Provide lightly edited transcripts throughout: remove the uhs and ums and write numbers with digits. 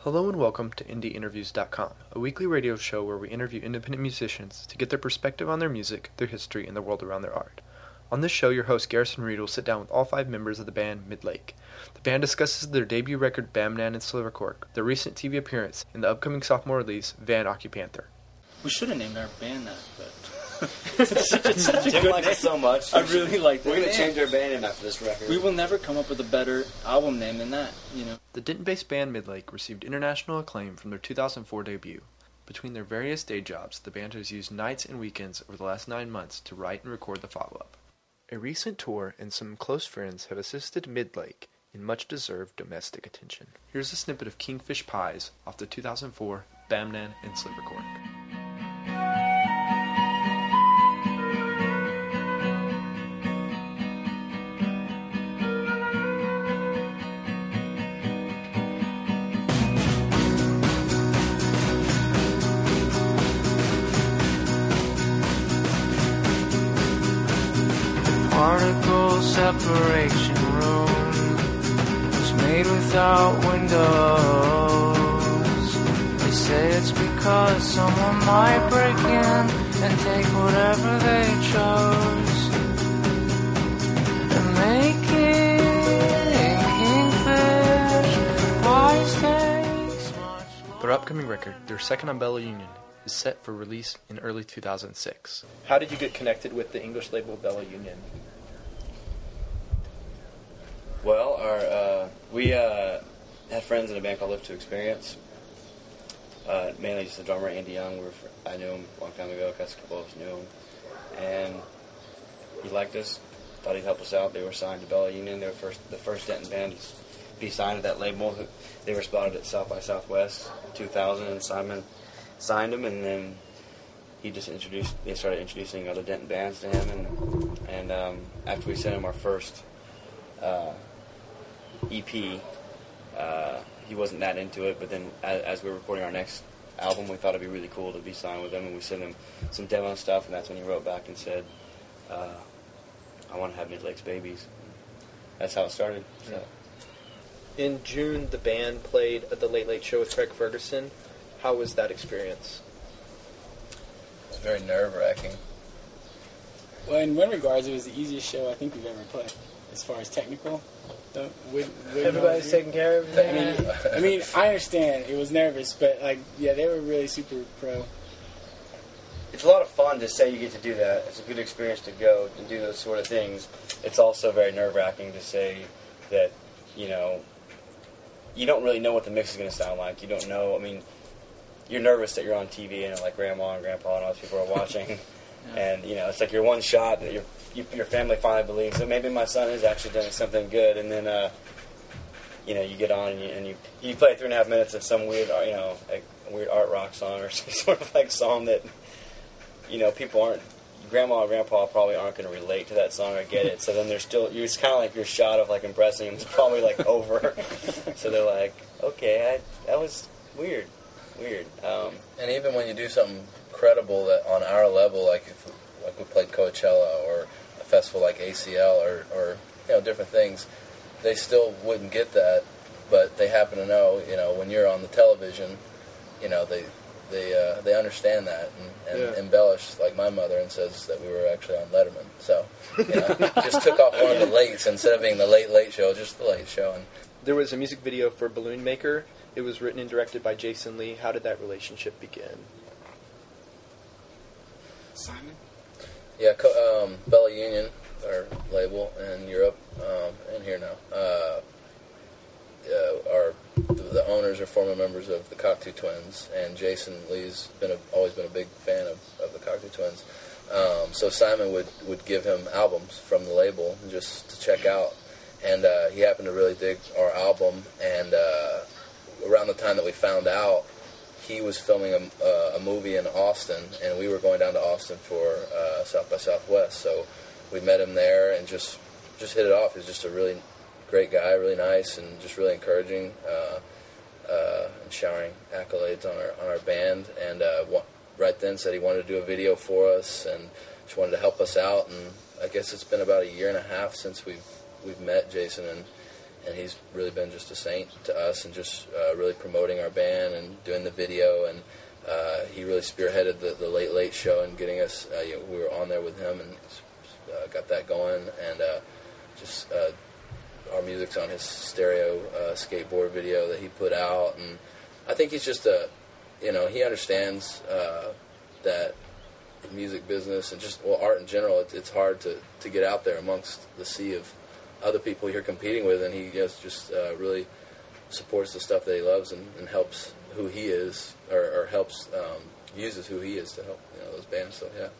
Hello and welcome to IndieInterviews.com, a weekly radio show where we interview independent musicians to get their perspective on their music, their history, and the world around their art. On this show, your host Garrison Reed will sit down with all 5 members of the band Midlake. The band discusses their debut record Bamnan and Silvercork, their recent TV appearance, and the upcoming sophomore release Van Occupanther. We should have named our band that, but Jim likes it so much. I really like that. We're going to change our band name after this record. We will never come up with a better album name than that, you know. The Denton-based band Midlake received international acclaim from their 2004 debut. Between their various day jobs, the band has used nights and weekends over the last 9 months to write and record the follow-up. A recent tour and some close friends have assisted Midlake in much-deserved domestic attention. Here's a snippet of Kingfish Pies off the 2004 Bamnan and Silvercork. Particle separation room was made without windows. They say it's because someone might break in and take whatever they chose. And making Kingfish Pies takes much. Their upcoming record, their second on Bella Union, is set for release in early 2006. How did you get connected with the English label Bella Union? Well, we had friends in a band called Live to Experience. Mainly just the drummer, Andy Young. I knew him a long time ago. A couple of us knew him. And he liked us, thought he'd help us out. They were signed to Bella Union. They were the first Denton band to be signed to that label. They were spotted at South by Southwest in 2000, and Simon signed him, and then they started introducing other Denton bands to him, and after we sent him our first EP, he wasn't that into it, but then as we were recording our next album, we thought it'd be really cool to be signed with him, and we sent him some demo stuff, and that's when he wrote back and said, I want to have Midlake's Babies. That's how it started. So. In June, the band played at the Late Late Show with Craig Ferguson. How was that experience? It was very nerve-wracking. Well, in one regards, it was the easiest show I think we've ever played, as far as technical. Everybody's taking care of it. I mean, I understand it was nervous, but they were really super pro. It's a lot of fun to say you get to do that. It's a good experience to go and do those sort of things. It's also very nerve-wracking to say that, you don't really know what the mix is going to sound like. You don't know. I mean, you're nervous that you're on TV and like Grandma and Grandpa and all those people are watching, and it's like your one shot that your family finally believes that maybe my son is actually doing something good, and then you get on and you play 3.5 minutes of some weird weird art rock song or some sort of like song that people aren't. Grandma and Grandpa probably aren't going to relate to that song or get it. So then it's kind of like your shot of like impressing them is probably like over. So they're like, okay, that was weird. And even when you do something credible that on our level, like we played Coachella or a festival like ACL or different things, they still wouldn't get that. But they happen to know, when you're on the television, they understand that and embellish like my mother and says that we were actually on Letterman. So just took off one of the lates instead of being the Late Late Show, just the Late Show. And there was a music video for Balloon Maker. It was written and directed by Jason Lee. How did that relationship begin? Simon? Yeah, Bella Union, our label in Europe and here now, are the owners are former members of the Cocteau Twins, and Jason Lee's always been a big fan of the Cocteau Twins. So Simon would give him albums from the label just to check out, and he happened to really dig our album. And around the time that we found out, he was filming a movie in Austin, and we were going down to Austin for South by Southwest. So we met him there and just hit it off. He was just a really great guy, really nice, and just really encouraging, and showering accolades on our band. And right then said he wanted to do a video for us and just wanted to help us out. And I guess it's been about 1.5 years since we've met Jason, he's really been just a saint to us, and just really promoting our band and doing the video, and he really spearheaded the Late Late Show and getting us. We were on there with him and got that going, and just our music's on his stereo skateboard video that he put out, and I think he's just he understands that the music business and just art in general. It's hard to get out there amongst the sea of other people you're competing with, and he just really supports the stuff that he loves and helps who he is, or helps uses who he is to help those bands. So yeah.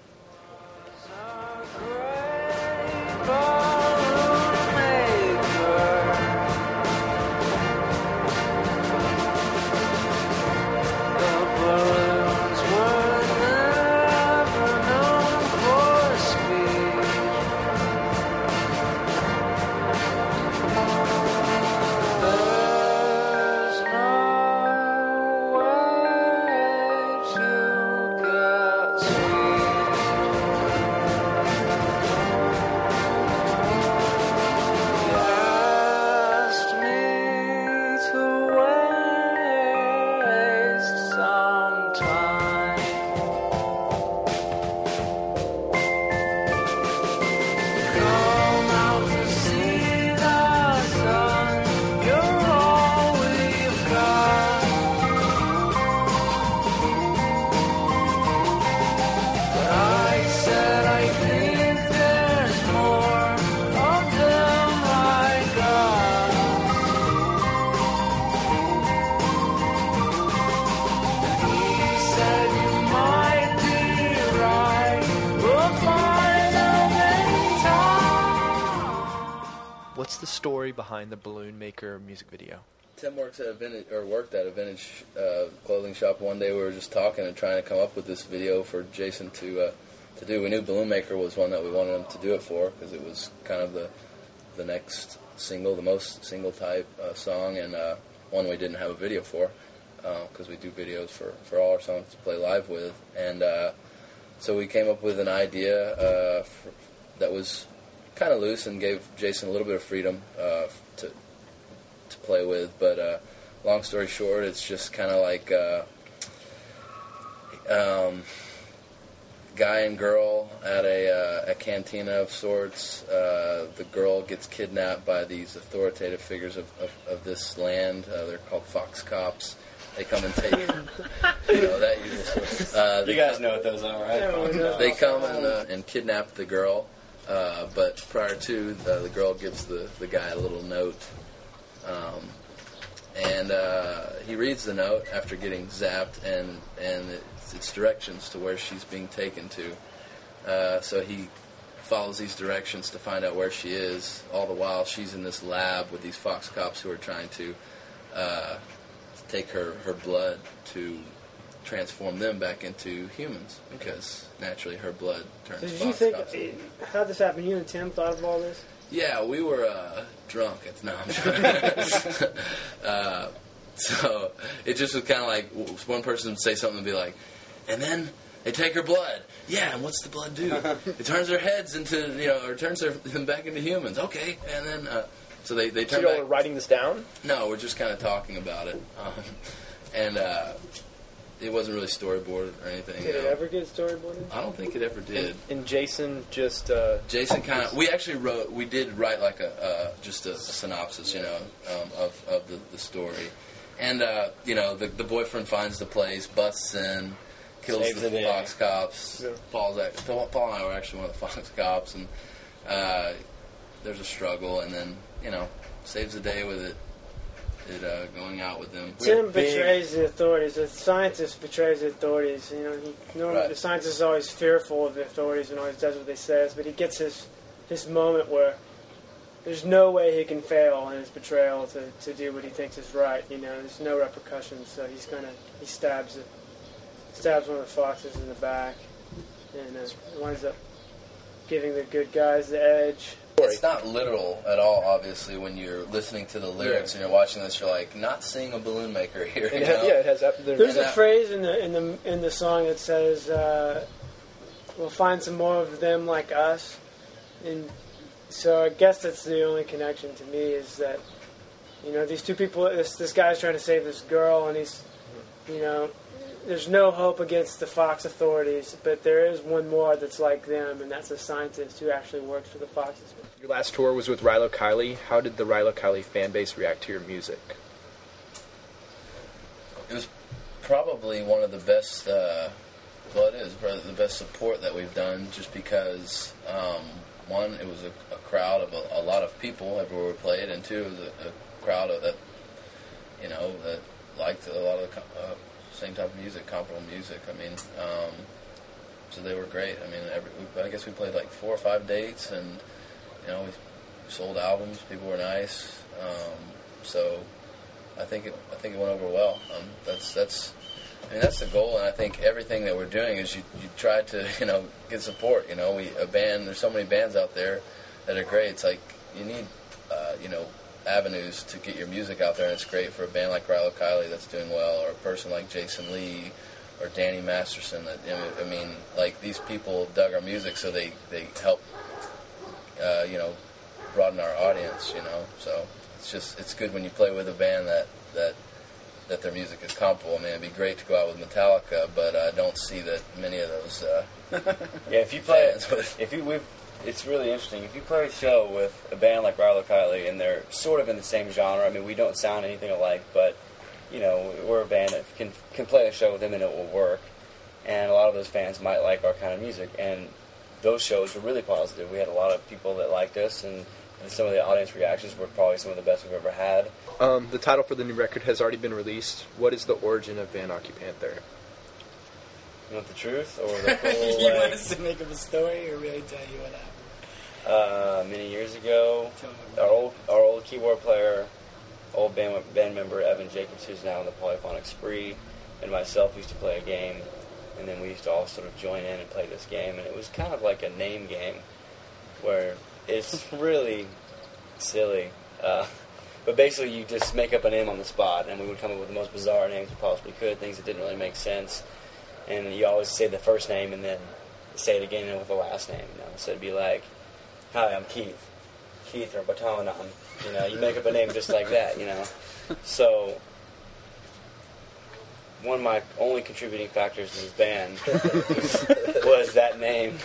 What's the story behind the Balloon Maker music video? Tim worked at a vintage clothing shop. One day we were just talking and trying to come up with this video for Jason to do. We knew Balloon Maker was one that we wanted him to do it for because it was kind of the next single, the most single type song, and one we didn't have a video for because we do videos for all our songs to play live with. And so we came up with an idea that was kind of loose and gave Jason a little bit of freedom to play with, but long story short, it's just kind of like guy and girl at a cantina of sorts. The girl gets kidnapped by these authoritative figures of this land. They're called Fox Cops. They come and take that usual stuff. You guys know what those are, right? They come and kidnap the girl. But prior to, the girl gives the guy a little note, and he reads the note after getting zapped, and it's directions to where she's being taken to. So he follows these directions to find out where she is. All the while, she's in this lab with these Fox Cops who are trying to take her blood to transform them back into humans, because naturally her blood turns So did Fox you think, Cops. how'd this happen? You and Tim thought of all this? Yeah, we were drunk. I'm joking. So it just was kind of like one person would say something and be like, and then they take her blood. Yeah, and what's the blood do? It turns their heads into, or turns them back into humans. Okay, and then so they turn So you all back. were writing this down? No, we're just kind of talking about it, and it wasn't really storyboarded or anything. Did it ever get storyboarded? I don't think it ever did. And Jason just... Jason kind of... We did write like just a synopsis, of the story. And, the boyfriend finds the place, busts in, kills Saves the the day. Fox Cops. Yeah. Paul and I were actually one of the Fox Cops, and there's a struggle, and then, saves the day with it going out with them. Tim betrays the authorities. The scientist betrays the authorities. Normally Right. the scientist is always fearful of the authorities and always does what they say. But he gets this moment where there's no way he can fail in his betrayal to do what he thinks is right. There's no repercussions. So he stabs one of the foxes in the back, and winds up giving the good guys the edge. It's not literal at all, obviously, when you're listening to the lyrics and you're watching this. You're like, not seeing a balloon maker here. it has... There's a phrase in the song that says, "We'll find some more of them like us," and So I guess that's the only connection to me is that, you know, these two people, this guy's trying to save this girl, and he's, you know, there's no hope against the Fox authorities, but there is one more that's like them, and that's a scientist who actually works for the Foxes. Your last tour was with Rilo Kiley. How did the Rilo Kiley fan base react to your music? It was probably one of the best, well, it is probably the best support that we've done, just because, one, it was a crowd of a lot of people everywhere we played, and two, it was a crowd of that, you know, that liked a lot of the same type of music, comparable music. I mean, so they were great. I mean, I guess we played like 4 or 5 dates, and, you know, we sold albums. People were nice. So I think it went over well. That's the goal, and I think everything that we're doing is you try to, you know, get support. You know, there's so many bands out there that are great. It's like you need, you know, avenues to get your music out there, and it's great for a band like Rilo Kiley that's doing well, or a person like Jason Lee or Danny Masterson. That, I mean, like, these people dug our music, so they help, you know, broaden our audience. You know, so it's good when you play with a band that their music is comparable. I mean, it'd be great to go out with Metallica, but I don't see that many of those. Yeah, if you play, it's really interesting. If you play a show with a band like Rilo Kiley, and they're sort of in the same genre. I mean, we don't sound anything alike, but, you know, we're a band that can play a show with them and it will work. And a lot of those fans might like our kind of music, and those shows were really positive. We had a lot of people that liked us, and some of the audience reactions were probably some of the best we've ever had. The title for the new record has already been released. What is the origin of Van Occupanther? You want the truth, or the whole, You want us to make up a story, or really tell you what happened? Many years ago, our old keyboard player, old band member Evan Jacobs, who's now in the Polyphonic Spree, and myself used to play a game, and then we used to all sort of join in and play this game, and it was kind of like a name game, where it's really silly. But basically, you just make up a name on the spot, and we would come up with the most bizarre names we possibly could, things that didn't really make sense. And you always say the first name and then say it again with the last name. You know? So it'd be like, "Hi, I'm Keith or Bataman." You know, you make up a name just like that. You know, so one of my only contributing factors in this band was that name,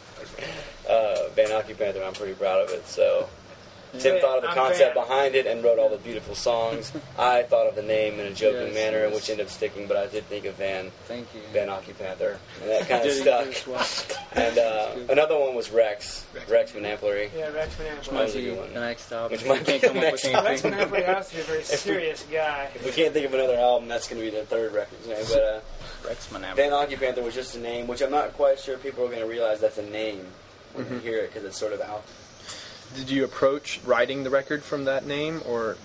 Van Occupanther. I'm pretty proud of it. So Tim thought of the concept behind it and wrote all the beautiful songs. I thought of the name in a joking manner, which ended up sticking, but I did think of Van Occupanther, and that kind of stuck. And another one was Rex Van Amplary. Yeah, Rex Van Amplary. That was a good one. The next album. Which might be the next album. Rex Van Amplary has to be a very serious guy. If we can't think of another album, that's going to be the third record's name. But Rex Van Amplary. Van Occupanther was just a name, which I'm not quite sure people are going to realize that's a name when you hear it, because it's sort of out. Did you approach writing the record from that name, or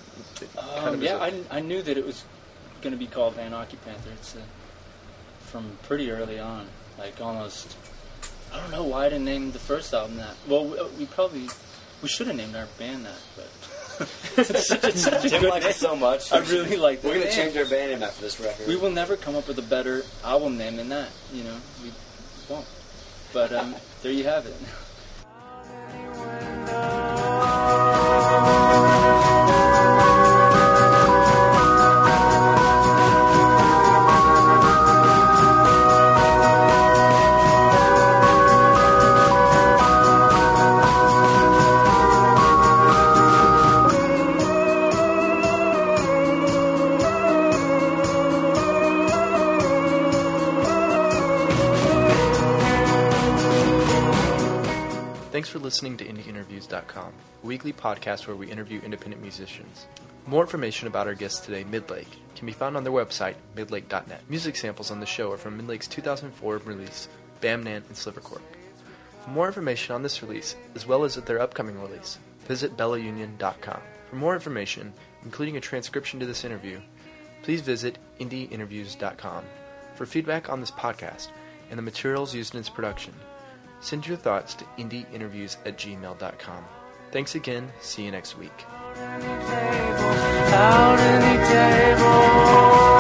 I knew that it was going to be called Van Occupanther. It's from pretty early on, like almost. I don't know why I didn't name the first album that. Well, we should have named our band that, but it's such a Tim good liked name. it so much. I really like. We're going to change our band name after this record. We will never come up with a better album name than that. You know, we won't. But there you have it. Thanks for listening to IndieInterviews.com, a weekly podcast where we interview independent musicians. More information about our guest today, Midlake, can be found on their website, midlake.net. Music samples on the show are from Midlake's 2004 release, Bam Nant and Slivercorp. For more information on this release, as well as their upcoming release, visit bellaunion.com. For more information, including a transcription to this interview, please visit IndieInterviews.com. For feedback on this podcast and the materials used in its production, send your thoughts to indieinterviews@gmail.com. Thanks again. See you next week. Out any table.